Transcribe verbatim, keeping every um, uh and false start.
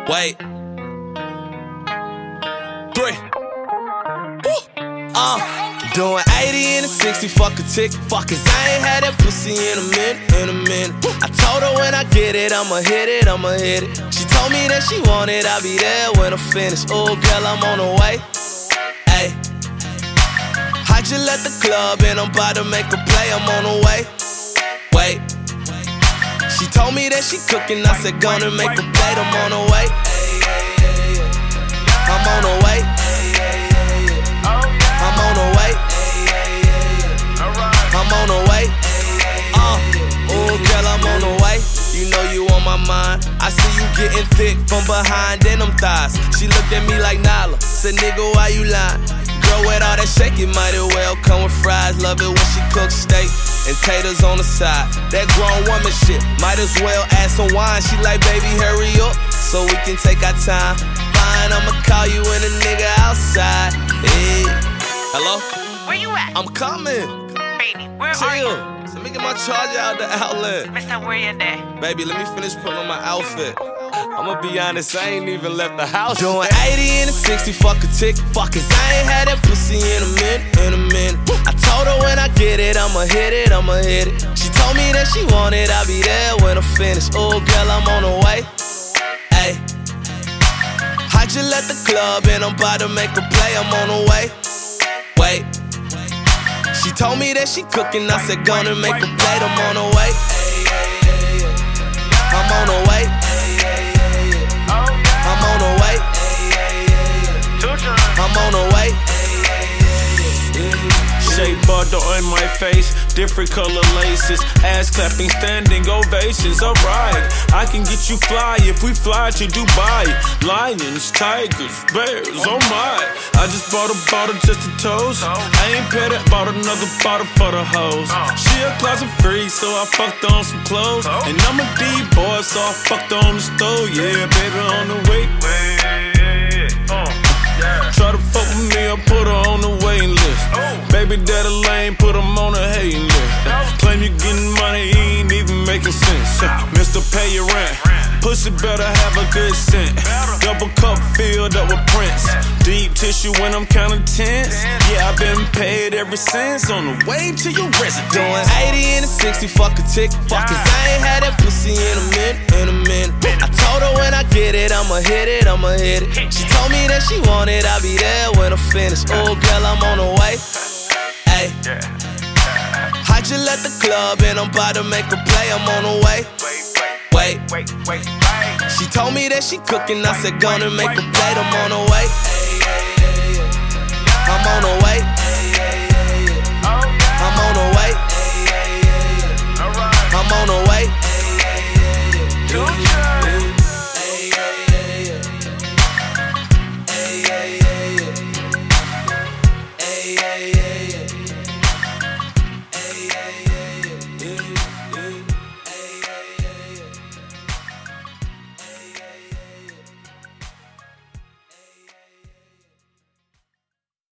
Wait. Three. Woo. Uh. Doing eighty in a sixty, fuck a tick. Fuck cause I ain't had that pussy in a minute, in a minute. I told her when I get it, I'ma hit it, I'ma hit it. She told me that she want it, I'll be there when I finish. Oh girl, I'm on the way. Ayy. I just left the club and I'm about to make a play, I'm on the way. Wait. She told me that she cooking, I said gonna make a plate, I'm on the way. I'm on the way. I'm on the way. I'm on the way. Uh, oh girl, I'm on the way. You know you on my mind. I see you getting thick from behind and them thighs. She looked at me like Nala, said nigga why you lying? Girl with all that shake, it might as well come with fries. Love it when she cooks steak and taters on the side. That grown woman shit, might as well add some wine. She like baby hurry up, so we can take our time. Fine, I'ma call you when a nigga outside. Hey. Hello? Where you at? I'm coming. Baby, where Chill. are you? Let me get my charger out the outlet. Mister, where you there? Baby, let me finish putting on my outfit. I'ma be honest, I ain't even left the house. Doing eighty in a sixty, fuck a tick. Fuck cause I ain't had that pussy in a minute, in a minute. I told her when I get it, I'ma hit it, I'ma hit it. She told me that she want it, I'll be there when I finish. Oh girl, I'm on the way. Ayy. I just left the club and I'm about to make a play, I'm on the way. Wait. She told me that she cooking, I said gonna make a plate, I'm on the way. I'm on the way. I'm on the way. I'm on the way. Shea butter on my face, different color laces, ass clapping, standing ovations, alright. I can get you fly if we fly to Dubai. Lions, tigers, bears, oh my. I just bought a bottle just to toast. I ain't paid it, bought another bottle for the hoes. She a closet freak, so I fucked on some clothes. And I'm a D-boy, so I fucked on the stove. Yeah, baby, on the way. Try to fuck with me, I put her on the waiting list. Baby daddy lame, put him on the hating list. Claim you getting money, he ain't even making sense. Mister Pay your rent, pussy better have a good scent. Double cup filled up with Prince. Deep tissue when I'm kinda tense. Yeah, I've been paid ever since. On the way to your residence. Doing eighty in a sixty, fuck a tick. Fuck cause I ain't had that pussy in a minute, in a minute. I told her when I get it, I'ma hit it, I'ma hit it. She told me that she want it, I'll be there when I finish. Oh girl, I'm on the way. Ayy. I just left the club and I'm about to make a play, I'm on the way. Wait. She told me that she cooking, I said gonna make a plate, I'm on the way.